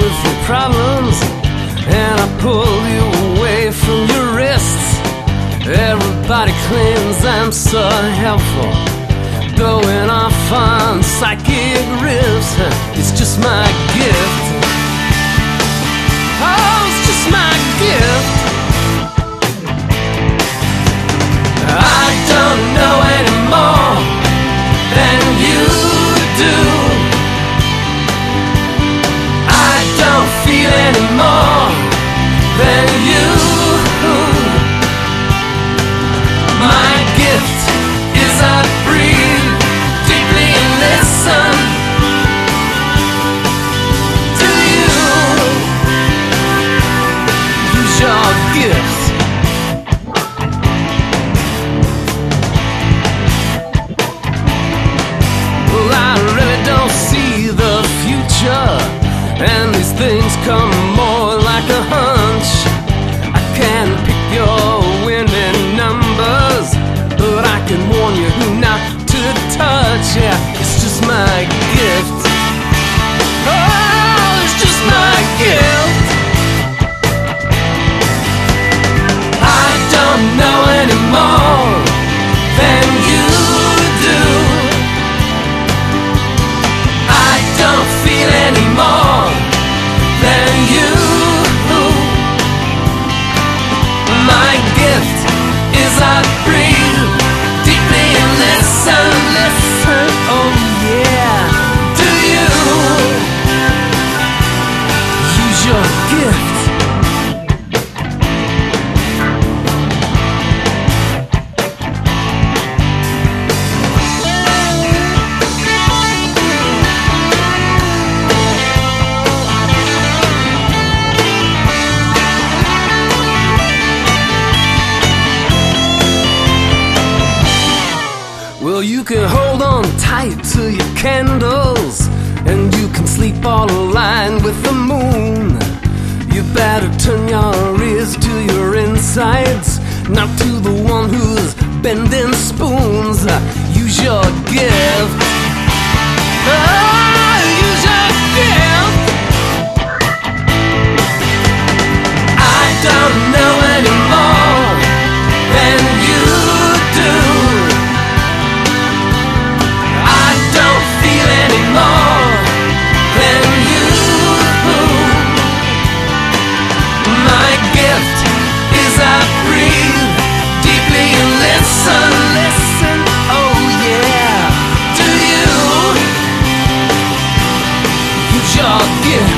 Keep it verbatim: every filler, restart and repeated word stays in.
with your problems, and I pull you away from your wrists. Everybody claims I'm so helpful, going off on psychic riffs. It's just my gift. Oh, it's just my gift. I don't know any more than you do. I don't feel any more than you. My gift is I breathe deeply and listen to you. Use your gift. Well, I really don't see the future, and these things come more like a hunch. I can't pick your winning numbers, but I can warn you who not to touch. Yeah, it's just my gift. Oh, it's just my gift. I don't know any more than you do. I don't feel any more than you. My gift is I breathe deeply and listen, listen, oh yeah, do you use your gift? Well, you can hold on tight to your candles, and you can sleep all aligned with the moon. You better turn your ears to your insides, not to the one who's bending spoons. Use your gift. Oh, use your gift. I don't know any more than you do. More than you. My gift is I breathe deeply and listen, listen, oh yeah, do you use your gift?